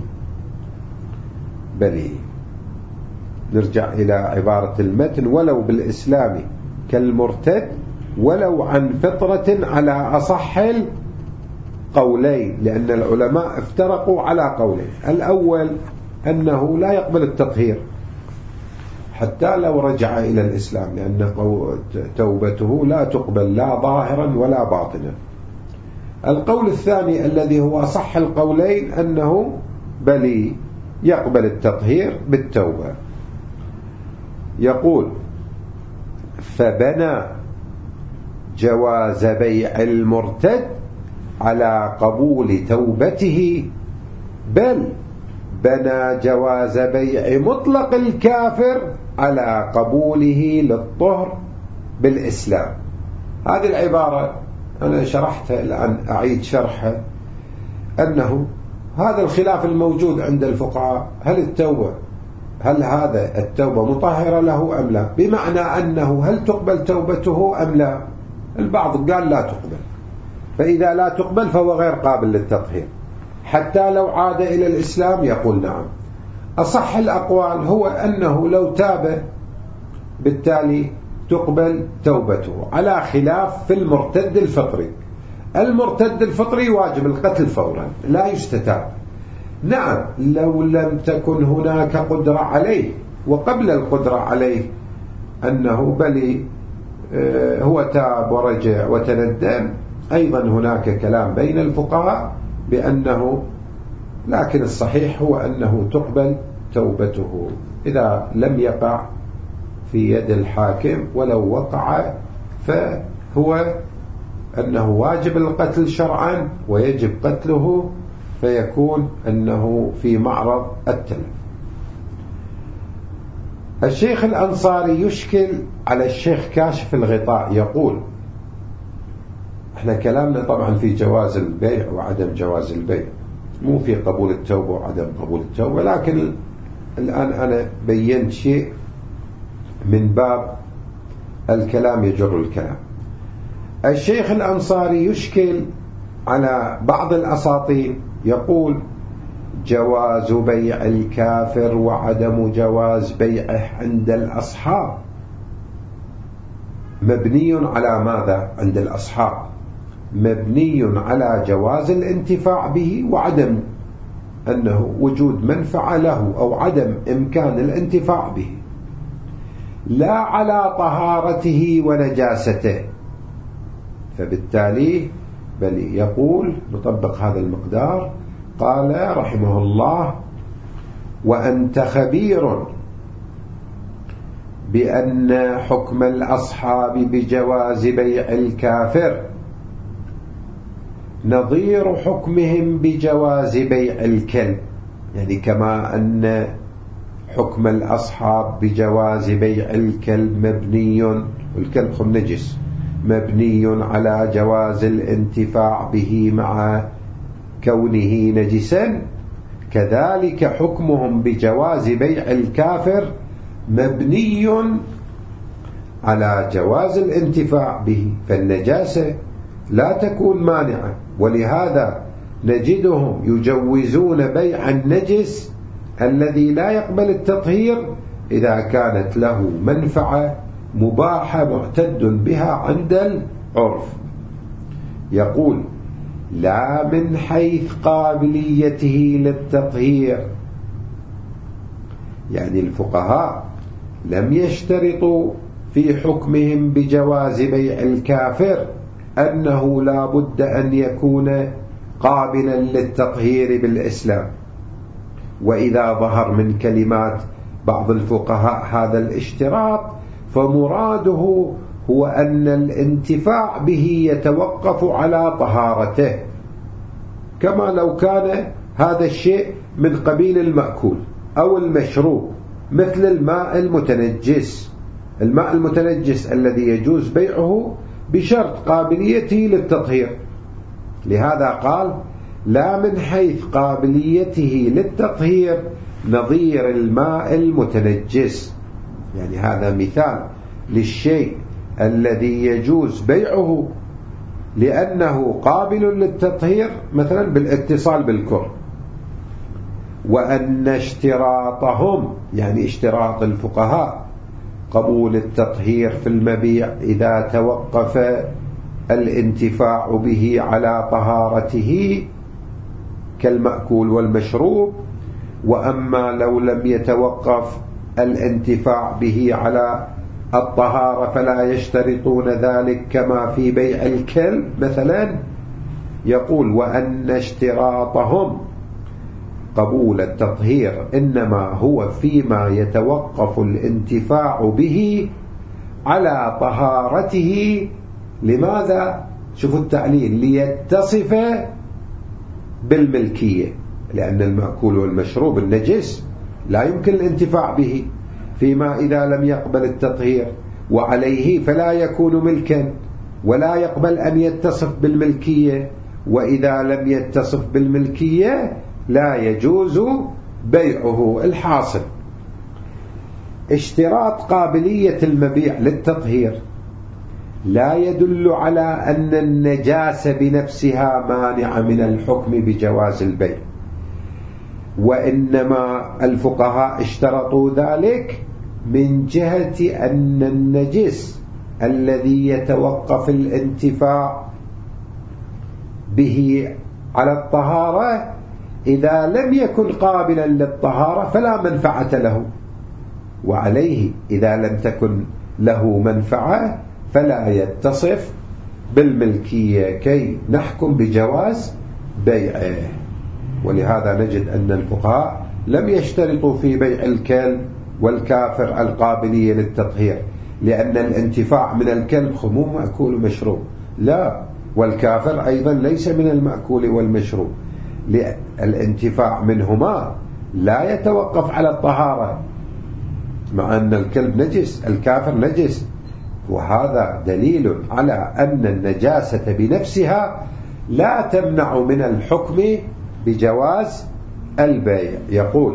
بل نرجع إلى عبارة المتن: ولو بالإسلام كالمرتد ولو عن فطرة على أصح القولين، لأن العلماء افترقوا على قولين. الأول أنه لا يقبل التطهير حتى لو رجع إلى الإسلام، لأن توبته لا تقبل لا ظاهرا ولا باطنا. القول الثاني الذي هو صح القولين أنه بل يقبل التطهير بالتوبة. يقول: فبنى جواز بيع المرتد على قبول توبته، بل بنى جواز بيع مطلق الكافر على قبوله للطهر بالإسلام. هذه العبارة أنا شرحتها الآن أعيد شرحها، أنه هذا الخلاف الموجود عند الفقهاء، هل التوبة هل هذا التوبة مطهرة له أم لا، بمعنى أنه هل تقبل توبته أم لا. البعض قال لا تقبل، فإذا لا تقبل فهو غير قابل للتطهير، حتى لو عاد إلى الإسلام يقول نعم. أصح الأقوال هو أنه لو تاب بالتالي تقبل توبته، على خلاف في المرتد الفطري. المرتد الفطري واجب القتل فورا لا يستتاب. نعم لو لم تكن هناك قدرة عليه، وقبل القدرة عليه أنه بل هو تاب ورجع وتندم، أيضا هناك كلام بين الفقهاء بأنه، لكن الصحيح هو أنه تقبل توبته إذا لم يقع في يد الحاكم، ولو وقع فهو أنه واجب القتل شرعا ويجب قتله، فيكون أنه في معرض التلف. الشيخ الأنصاري يشكل على الشيخ كاشف الغطاء، يقول: احنا كلامنا طبعا في جواز البيع وعدم جواز البيع، مو في قبول التوبة وعدم قبول التوبة، لكن الآن أنا بينت شيء من باب الكلام يجر الكلام. الشيخ الأنصاري يشكل على بعض الأساطين، يقول: جواز بيع الكافر وعدم جواز بيعه عند الأصحاب مبني على ماذا؟ عند الأصحاب مبني على جواز الانتفاع به وعدم أنه وجود منفعة له أو عدم إمكان الانتفاع به، لا على طهارته ونجاسته. فبالتالي بل يقول نطبق هذا المقدار. قال رحمه الله: وأنت خبير بأن حكم الأصحاب بجواز بيع الكافر نظير حكمهم بجواز بيع الكلب، يعني كما أن حكم الأصحاب بجواز بيع الكلب مبني، والكلب خم نجس، مبني على جواز الانتفاع به مع كونه نجسا، كذلك حكمهم بجواز بيع الكافر مبني على جواز الانتفاع به، فالنجاسة لا تكون مانعة، ولهذا نجدهم يجوزون بيع النجس الذي لا يقبل التطهير إذا كانت له منفعة مباحة معتد بها عند العرف. يقول: لا من حيث قابليته للتطهير، يعني الفقهاء لم يشترطوا في حكمهم بجواز بيع الكافر أنه لا بد أن يكون قابلا للتطهير بالإسلام. وإذا ظهر من كلمات بعض الفقهاء هذا الاشتراط فمراده هو أن الانتفاع به يتوقف على طهارته، كما لو كان هذا الشيء من قبيل المأكول أو المشروب، مثل الماء المتنجس. الماء المتنجس الذي يجوز بيعه بشرط قابليته للتطهير، لهذا قال: لا من حيث قابليته للتطهير نظير الماء المتنجس، يعني هذا مثال للشيء الذي يجوز بيعه لأنه قابل للتطهير، مثلا بالاتصال بالكر. وأن اشتراطهم، يعني اشتراط الفقهاء، قبول التطهير في المبيع إذا توقف الانتفاع به على طهارته كالمأكول والمشروب، وأما لو لم يتوقف الانتفاع به على الطهارة فلا يشترطون ذلك كما في بيع الكلب مثلا. يقول وأن اشتراطهم قبول التطهير إنما هو فيما يتوقف الانتفاع به على طهارته. لماذا؟ شوفوا التعليل: ليتصف بالملكية، لأن المأكول والمشروب النجس لا يمكن الانتفاع به، فيما إذا لم يقبل التطهير وعليه فلا يكون ملكا ولا يقبل أن يتصف بالملكية، وإذا لم يتصف بالملكية لا يجوز بيعه. الحاصل اشتراط قابلية المبيع للتطهير لا يدل على أن النجاسة بنفسها مانعة من الحكم بجواز البيع، وإنما الفقهاء اشترطوا ذلك من جهة أن النجس الذي يتوقف الانتفاع به على الطهارة إذا لم يكن قابلا للطهارة فلا منفعة له، وعليه إذا لم تكن له منفعة فلا يتصف بالملكية كي نحكم بجواز بيعه. ولهذا نجد أن الفقهاء لم يشترطوا في بيع الكلب والكافر القابلية للتطهير، لأن الانتفاع من الكلب مو مأكول ومشروب، لا، والكافر أيضا ليس من المأكول والمشروب، الانتفاع منهما لا يتوقف على الطهارة، مع أن الكلب نجس الكافر نجس، وهذا دليل على أن النجاسة بنفسها لا تمنع من الحكم بجواز البيع. يقول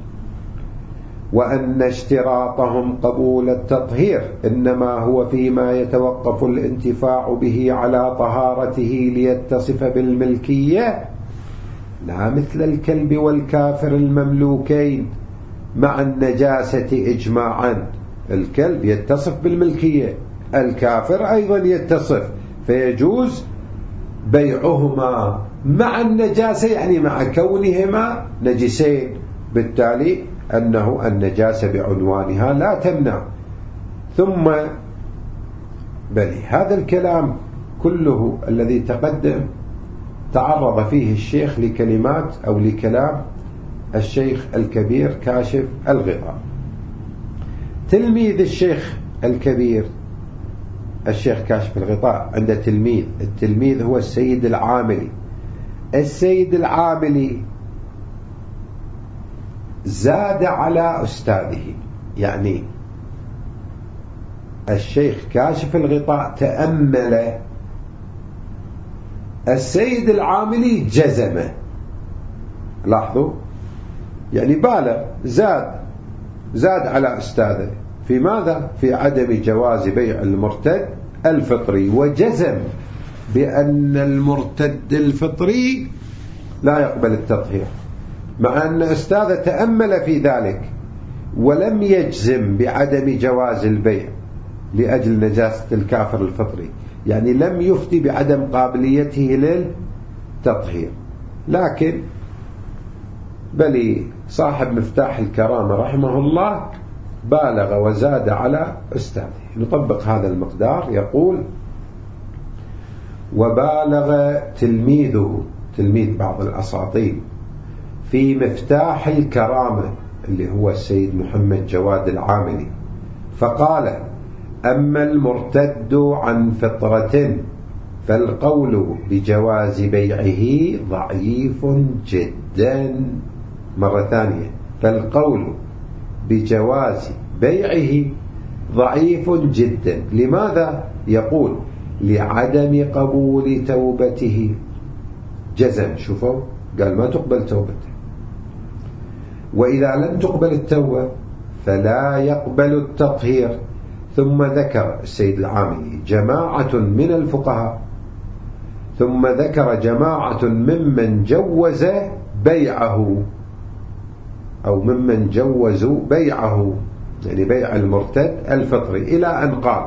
وأن اشتراطهم قبول التطهير إنما هو فيما يتوقف الانتفاع به على طهارته ليتصف بالملكية، لا مثل الكلب والكافر المملوكين مع النجاسة إجماعا. الكلب يتصف بالملكية، الكافر أيضا يتصف، فيجوز بيعهما مع النجاسة، يعني مع كونهما نجسين، بالتالي أنه النجاسة بعنوانها لا تمنع. ثم بل هذا الكلام كله الذي تقدم تعرض فيه الشيخ لكلمات أو لكلام الشيخ الكبير كاشف الغطاء. تلميذ الشيخ الكبير الشيخ كاشف الغطاء عنده تلميذ، التلميذ هو السيد العاملي. السيد العاملي زاد على أستاذه، يعني الشيخ كاشف الغطاء تأمل، السيد العاملي جزمه، لاحظوا، يعني بالغ، زاد زاد على أستاذه في ماذا؟ في عدم جواز بيع المرتد الفطري، وجزم بأن المرتد الفطري لا يقبل التطهير، مع أن أستاذه تأمل في ذلك ولم يجزم بعدم جواز البيع لأجل نجاسة الكافر الفطري، يعني لم يفتي بعدم قابليته للتطهير. لكن بل صاحب مفتاح الكرامة رحمه الله بالغ وزاد على أستاذه. نطبق هذا المقدار. يقول وبالغ تلميذه، تلميذ بعض الأساطين، في مفتاح الكرامة اللي هو السيد محمد جواد العاملي، فقال أما المرتد عن فطرة فالقول بجواز بيعه ضعيف جدا. مرة ثانية، فالقول بجواز بيعه ضعيف جدا. لماذا؟ يقول لعدم قبول توبته. جزم، شوفوا، قال ما تقبل توبته، وإذا لم تقبل التوبة فلا يقبل التطهير. ثم ذكر السيد العاملي جماعة من الفقهاء، ثم ذكر جماعة ممن جوز بيعه أو ممن جوزوا بيعه، يعني بيع المرتد الفطري، إلى أن قال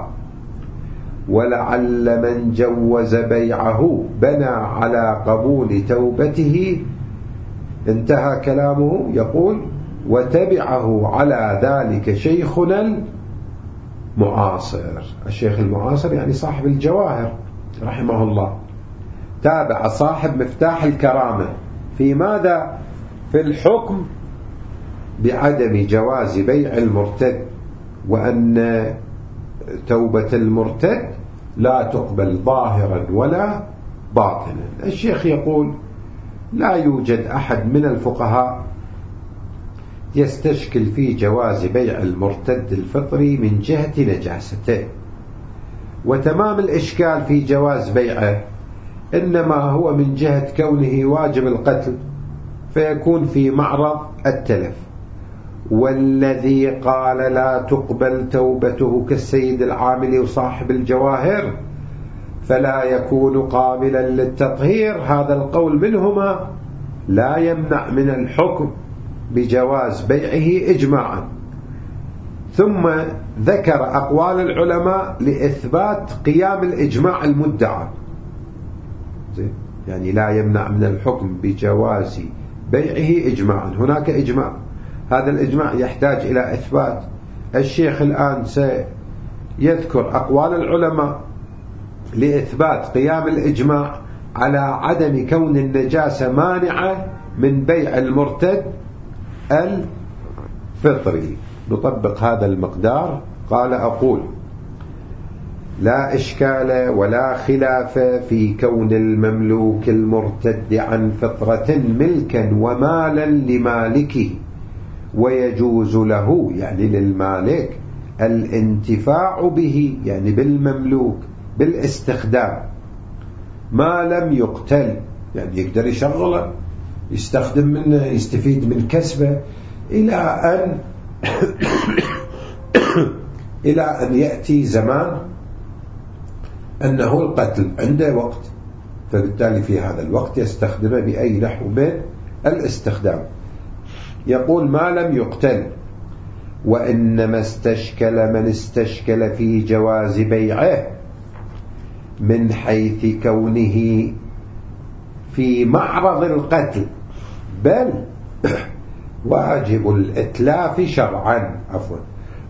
ولعل من جوز بيعه بنى على قبول توبته. انتهى كلامه. يقول وتبعه على ذلك شيخنا المعاصر. الشيخ المعاصر يعني صاحب الجواهر رحمه الله، تابع صاحب مفتاح الكرامة في ماذا؟ في الحكم بعدم جواز بيع المرتد، وأن توبة المرتد لا تقبل ظاهرا ولا باطنا. الشيخ يقول لا يوجد أحد من الفقهاء يستشكل في جواز بيع المرتد الفطري من جهة نجاسته، وتمام الإشكال في جواز بيعه إنما هو من جهة كونه واجب القتل فيكون في معرض التلف. والذي قال لا تقبل توبته كالسيد العامل وصاحب الجواهر فلا يكون قابلا للتطهير، هذا القول منهما لا يمنع من الحكم بجواز بيعه إجماعا. ثم ذكر أقوال العلماء لإثبات قيام الإجماع المدعى، يعني لا يمنع من الحكم بجواز بيعه إجماعا. هناك إجماع، هذا الإجماع يحتاج إلى إثبات. الشيخ الآن سيذكر أقوال العلماء لإثبات قيام الإجماع على عدم كون النجاسة مانعة من بيع المرتد الفطري. نطبق هذا المقدار. قال أقول لا إشكال ولا خلاف في كون المملوك المرتد عن فطرة ملكا ومالا لمالكه، ويجوز له يعني للمالك الانتفاع به يعني بالمملوك بالاستخدام ما لم يقتل، يعني يقدر يشغله يستخدم منه يستفيد من كسبه إلى أن إلى أن يأتي زمان أنه القتل عنده وقت، فبالتالي في هذا الوقت يستخدمه بأي نحو من الاستخدام. يقول ما لم يقتل. وإنما استشكل من استشكل في جواز بيعه من حيث كونه في معرض القتل، بل واجب الإتلاف شرعا عفوا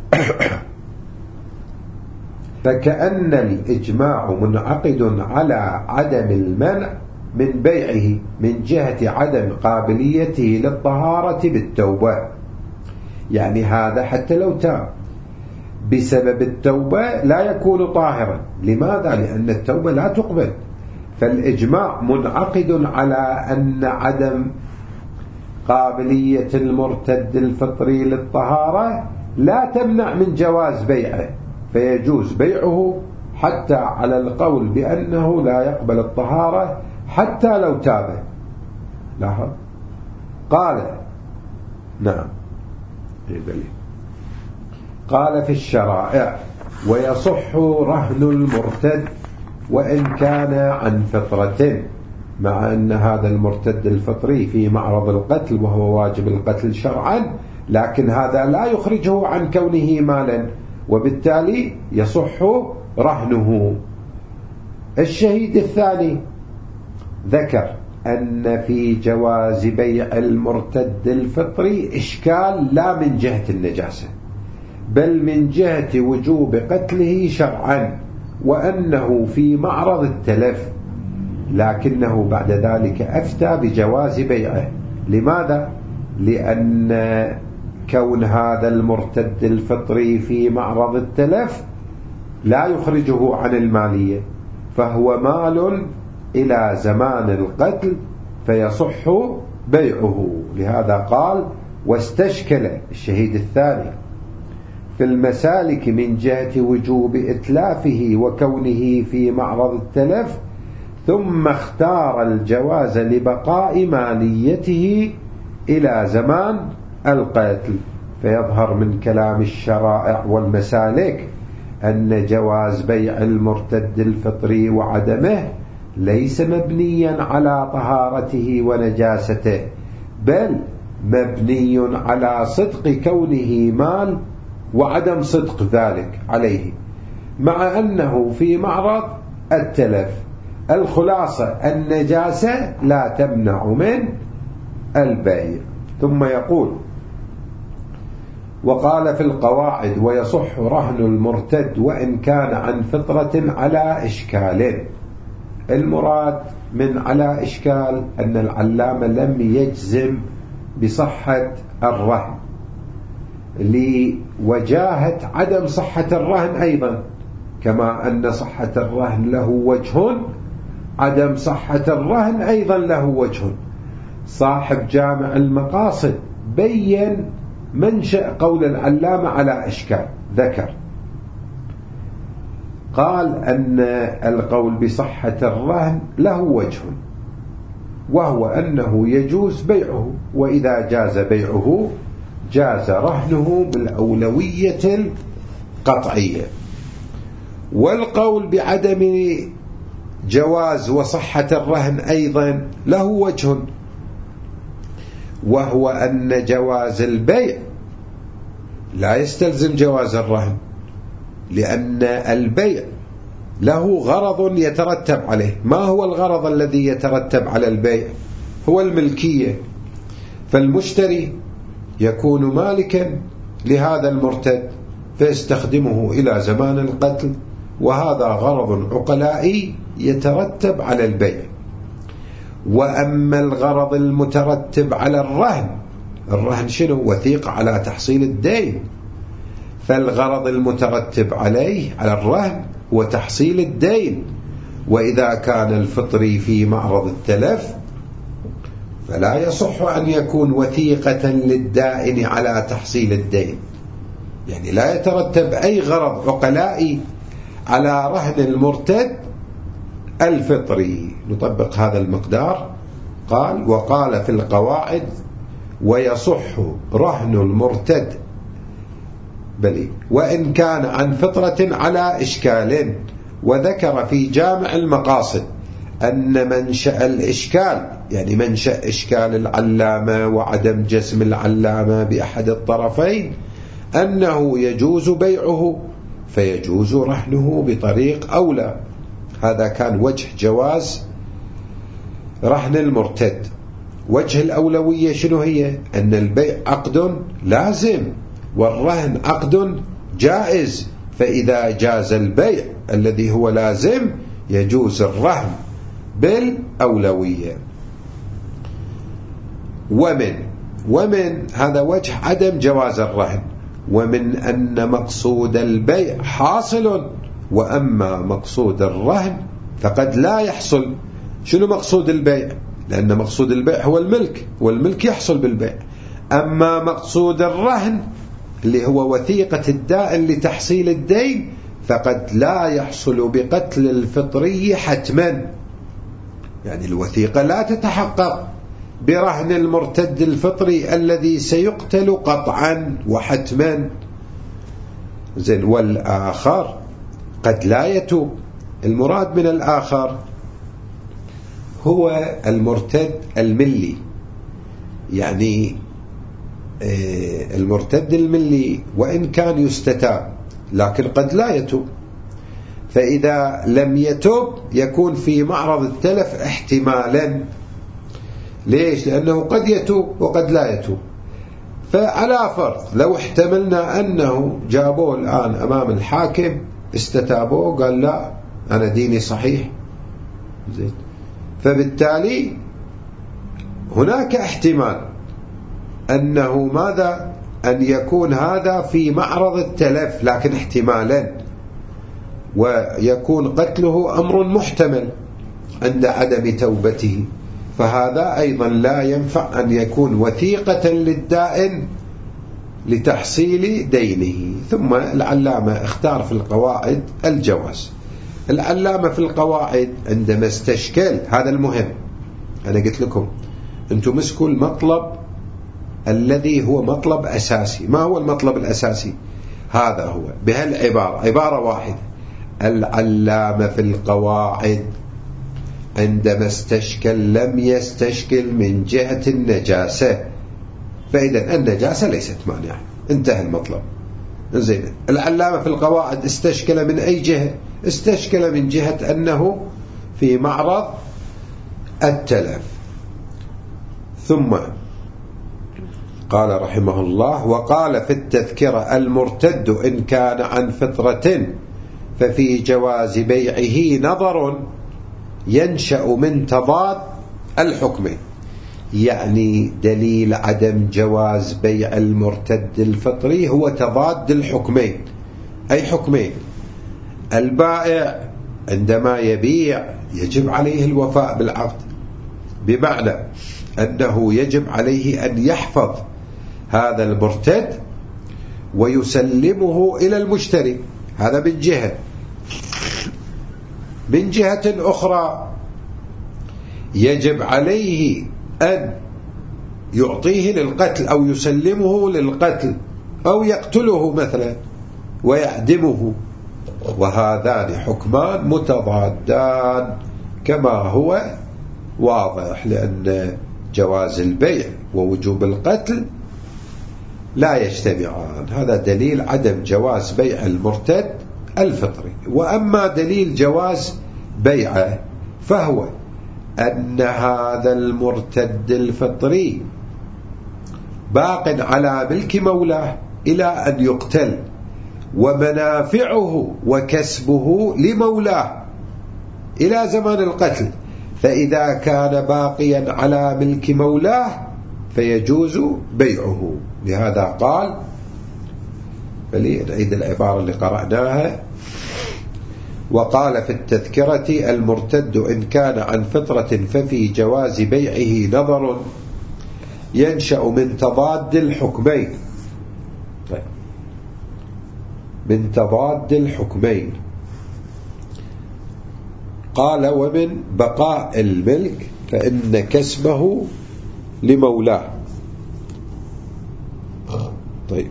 فكأن الإجماع منعقد على عدم المنع من بيعه من جهة عدم قابليته للطهارة بالتوبة. يعني هذا حتى لو تاب بسبب التوبة لا يكون طاهرا. لماذا؟ لأن التوبة لا تقبل. فالإجماع منعقد على أن عدم قابلية المرتد الفطري للطهارة لا تمنع من جواز بيعه، فيجوز بيعه حتى على القول بأنه لا يقبل الطهارة حتى لو تاب. لاحظ قال نعم قال في الشرائع ويصح رهن المرتد وإن كان عن فطرة، مع أن هذا المرتد الفطري في معرض القتل وهو واجب القتل شرعا، لكن هذا لا يخرجه عن كونه مالا، وبالتالي يصح رهنه. الشهيد الثاني ذكر أن في جواز بيع المرتد الفطري إشكال لا من جهة النجاسة بل من جهة وجوب قتله شرعا، وأنه في معرض التلف، لكنه بعد ذلك أفتى بجواز بيعه. لماذا؟ لأن كون هذا المرتد الفطري في معرض التلف لا يخرجه عن المالية، فهو مال إلى زمان القتل فيصح بيعه. لهذا قال واستشكل الشهيد الثاني في المسالك من جهة وجوب إتلافه وكونه في معرض التلف، ثم اختار الجواز لبقاء ماليته إلى زمان القتل. فيظهر من كلام الشرائع والمسالك أن جواز بيع المرتد الفطري وعدمه ليس مبنيا على طهارته ونجاسته، بل مبني على صدق كونه مال وعدم صدق ذلك عليه، مع أنه في معرض التلف. الخلاصة النجاسة لا تمنع من البيع. ثم يقول وقال في القواعد: ويصح رهن المرتد وإن كان عن فطرة على إشكال. المراد من على إشكال أن العلامة لم يجزم بصحة الرهن لوجاهة عدم صحة الرهن أيضا، كما أن صحة الرهن له وجه، عدم صحة الرهن أيضا له وجه. صاحب جامع المقاصد بين منشأ قول العلامة على إشكال، ذكر قال أن القول بصحة الرهن له وجه، وهو أنه يجوز بيعه، وإذا جاز بيعه جاز رهنه بالأولوية القطعية. والقول بعدم جواز وصحة الرهن أيضا له وجه، وهو أن جواز البيع لا يستلزم جواز الرهن، لأن البيع له غرض يترتب عليه. ما هو الغرض الذي يترتب على البيع؟ هو الملكية، فالمشتري يكون مالكا لهذا المرتد فيستخدمه إلى زمان القتل، وهذا غرض عقلائي يترتب على البيع. وأما الغرض المترتب على الرهن، الرهن شنو؟ وثيقة على تحصيل الدين، فالغرض المترتب عليه على الرهن هو تحصيل الدين، وإذا كان الفطري في معرض التلف فلا يصح أن يكون وثيقة للدائن على تحصيل الدين، يعني لا يترتب أي غرض عقلائي على رهن المرتد الفطري. نطبق هذا المقدار. قال: وقال في القواعد: ويصح رهن المرتد بلي وإن كان عن فطرة على إشكال. وذكر في جامع المقاصد أن منشأ الإشكال، يعني منشأ إشكال العلامة وعدم جسم العلامة بأحد الطرفين، أنه يجوز بيعه فيجوز رهنه بطريق أولى. هذا كان وجه جواز رهن المرتد. وجه الأولوية شنو هي؟ أن البيع عقد لازم والرهن عقد جائز، فإذا جاز البيع الذي هو لازم يجوز الرهن بالأولوية. ومن ومن هذا وجه عدم جواز الرهن. ومن أن مقصود البيع حاصل، وأما مقصود الرهن فقد لا يحصل. شنو مقصود البيع؟ لأن مقصود البيع هو الملك، والملك يحصل بالبيع. أما مقصود الرهن اللي هو وثيقة الدائن لتحصيل الدين فقد لا يحصل بقتل الفطري حتما، يعني الوثيقة لا تتحقق برهن المرتد الفطري الذي سيقتل قطعا وحتما. زين. والآخر قد لا يتوب. المراد من الآخر هو المرتد الملي، يعني المرتد الملي وإن كان يستتاب لكن قد لا يتوب، فإذا لم يتوب يكون في معرض التلف احتمالا. ليش؟ لأنه قد يتوب وقد لا يتوب. فعلى فرض لو احتملنا أنه جابوه الآن أمام الحاكم استتابوه قال لا أنا ديني صحيح، زين، فبالتالي هناك احتمال أنه ماذا؟ أن يكون هذا في معرض التلف، لكن احتمالا، ويكون قتله أمر محتمل عند عدم توبته، فهذا أيضا لا ينفع أن يكون وثيقة للدائن لتحصيل دينه. ثم العلامة اختار في القواعد الجواز. العلامة في القواعد عندما استشكل هذا المهم، أنا قلت لكم أنتم مسكوا المطلب الذي هو مطلب أساسي. ما هو المطلب الأساسي؟ هذا هو بهالعبارة، عبارة واحدة: العلامة في القواعد عندما استشكل لم يستشكل من جهة النجاسة، فإذا النجاسة ليست مانعة، انتهى المطلب. زين. العلامة في القواعد استشكل من أي جهة؟ استشكل من جهة أنه في معرض التلف. ثم قال رحمه الله: وقال في التذكرة: المرتد إن كان عن فطرة ففي جواز بيعه نظر ينشأ من تضاد الحكمين. يعني دليل عدم جواز بيع المرتد الفطري هو تضاد الحكمين. أي حكمين؟ البائع عندما يبيع يجب عليه الوفاء بالعقد، بمعنى أنه يجب عليه أن يحفظ هذا المرتد ويسلمه إلى المشتري. هذا من جهة. من جهة أخرى يجب عليه أن يعطيه للقتل أو يسلمه للقتل أو يقتله مثلا ويعدمه، وهذان حكمان متضادان كما هو واضح، لأن جواز البيع ووجوب القتل لا يجتمعان. هذا دليل عدم جواز بيع المرتد الفطري. وأما دليل جواز بيعه فهو أن هذا المرتد الفطري باق على ملك مولاه إلى أن يقتل، ومنافعه وكسبه لمولاه إلى زمان القتل، فإذا كان باقيا على ملك مولاه فيجوز بيعه. لهذا قال، فلنعيد العبارة اللي قرأناها: وقال في التذكرة: المرتد إن كان عن فطرة ففي جواز بيعه نظر ينشأ من تضاد الحكمين. طيب. من تضاد الحكمين. قال: ومن بقاء الملك فإن كسبه لمولاه. طيب،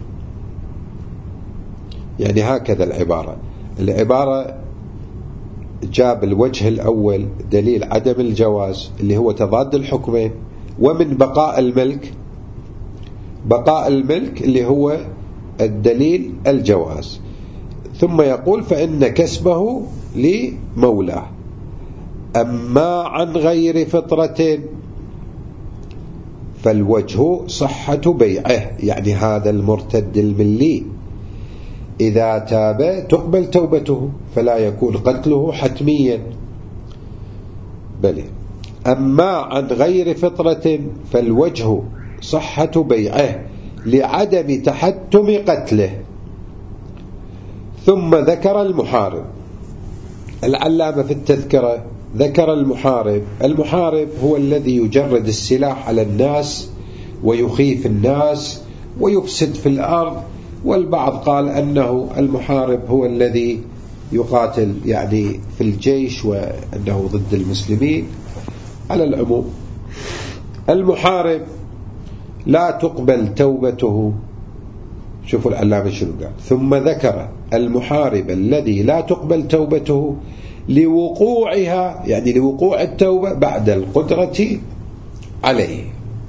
يعني هكذا العبارة. العبارة جاب الوجه الأول دليل عدم الجواز اللي هو تضاد الحكمين، ومن بقاء الملك، بقاء الملك اللي هو الدليل الجواز، ثم يقول: فإن كسبه لمولاه. أما عن غير فطرة فالوجه صحة بيعه. يعني هذا المرتد الملي إذا تاب تقبل توبته فلا يكون قتله حتميا. بل أما عن غير فطرة فالوجه صحة بيعه لعدم تحتم قتله. ثم ذكر المحارب. العلامة في التذكرة ذكر المحارب. المحارب هو الذي يجرد السلاح على الناس ويخيف الناس ويفسد في الأرض، والبعض قال أنه المحارب هو الذي يقاتل يعني في الجيش وأنه ضد المسلمين. على العموم المحارب لا تقبل توبته. شوفوا العلامة شنو قال: ثم ذكر المحارب الذي لا تقبل توبته لوقوعها، يعني لوقوع التوبة بعد القدرة عليه.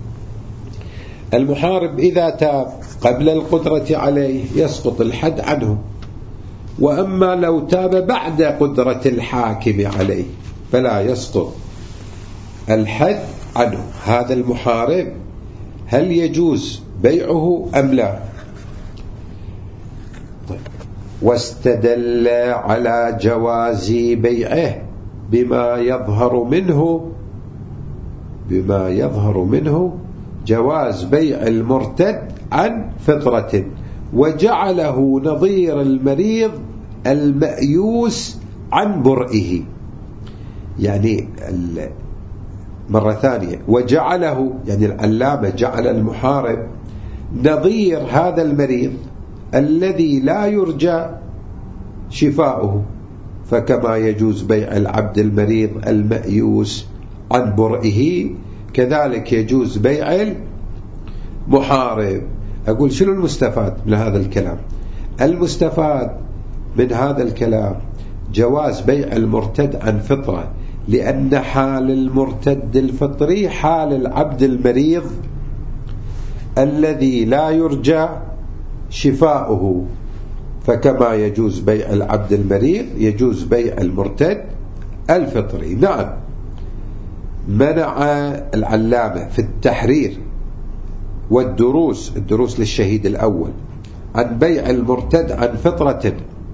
المحارب إذا تاب قبل القدرة عليه يسقط الحد عنه، وأما لو تاب بعد قدرة الحاكم عليه فلا يسقط الحد عنه. هذا المحارب هل يجوز بيعه أم لا؟ طيب. واستدل على جواز بيعه بما يظهر منه بما يظهر منه جواز بيع المرتد عن فطرة، وجعله نظير المريض المأيوس عن برئه. يعني مرة ثانية، وجعله يعني العلامة جعل المحارب نظير هذا المريض الذي لا يرجى شفاؤه، فكما يجوز بيع العبد المريض المأيوس عن برئه كذلك يجوز بيع المحارب. أقول شنو المستفاد من هذا الكلام؟ المستفاد من هذا الكلام جواز بيع المرتد عن فطرة، لأن حال المرتد الفطري حال العبد المريض الذي لا يرجى شفاؤه، فكما يجوز بيع العبد المريض يجوز بيع المرتد الفطري. نعم، منع العلامة في التحرير والدروس، الدروس للشهيد الأول، عن بيع المرتد عن فطرة،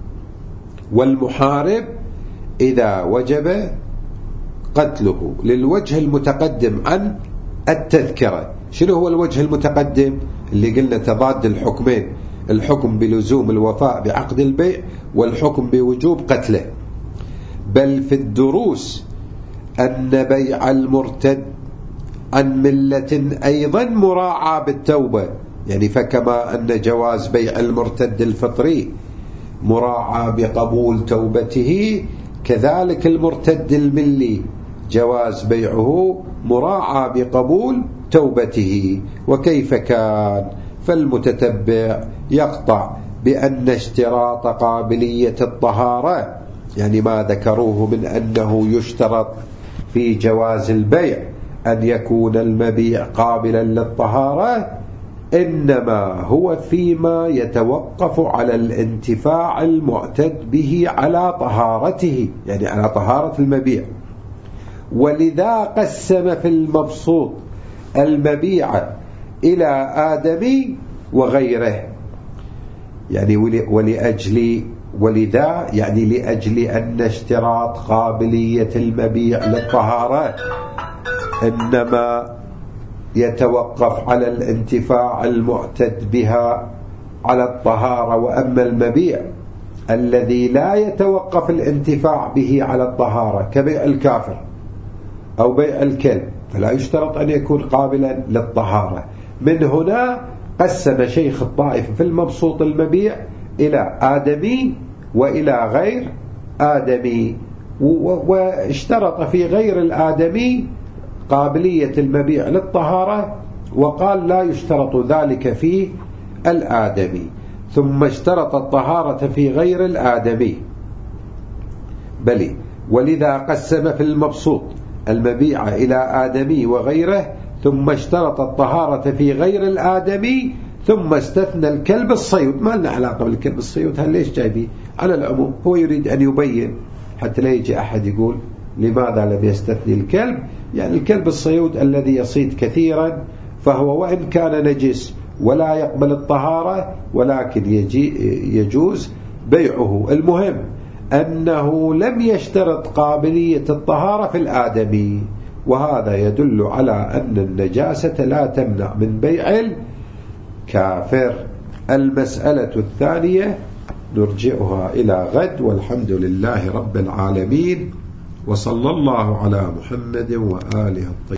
والمحارب إذا وجب قتله للوجه المتقدم عن التذكرة. شنو هو الوجه المتقدم؟ اللي قلنا تضاد الحكمين، الحكم بلزوم الوفاء بعقد البيع والحكم بوجوب قتله. بل في الدروس أن بيع المرتد عن ملة أيضا مراعى بالتوبة، يعني فكما أن جواز بيع المرتد الفطري مراعى بقبول توبته، كذلك المرتد الملي جواز بيعه مراعى بقبول توبته. وكيف كان؟ فالمتتبع يقطع بأن اشتراط قابلية الطهارة، يعني ما ذكروه من أنه يشترط في جواز البيع أن يكون المبيع قابلا للطهارة، إنما هو فيما يتوقف على الانتفاع المعتد به على طهارته، يعني على طهارة المبيع. ولذا قسم في المبسوط المبيع إلى آدمي وغيره، يعني ولأجل ولذا يعني لأجل أن اشتراط قابلية المبيع للطهارة إنما يتوقف على الانتفاع المعتد بها على الطهارة، وأما المبيع الذي لا يتوقف الانتفاع به على الطهارة كبيع الكافر أو بيع الكلب فلا يشترط أن يكون قابلا للطهارة. من هنا قسم شيخ الطائفة في المبسوط المبيع إلى آدمي وإلى غير آدمي، واشترط في غير الآدمي قابلية المبيع للطهارة، وقال لا يشترط ذلك في الآدمي، ثم اشترط الطهارة في غير الآدمي. بل ولذا قسم في المبسوط المبيع إلى آدمي وغيره، ثم اشترط الطهارة في غير الآدمي، ثم استثنى الكلب الصيد. ما لنا علاقة بالكلب الصيد، هل ليش جايبه على العموم؟ هو يريد أن يبين حتى لا يجي أحد يقول لماذا لم يستثني الكلب. يعني الكلب الصيد الذي يصيد كثيرا فهو وإن كان نجس ولا يقبل الطهارة ولكن يجي يجوز بيعه. المهم أنه لم يشترط قابلية الطهارة في الآدمي، وهذا يدل على أن النجاسة لا تمنع من بيع الكافر. المسألة الثانية نرجعها إلى غد، والحمد لله رب العالمين، وصلى الله على محمد وآله الطيبين.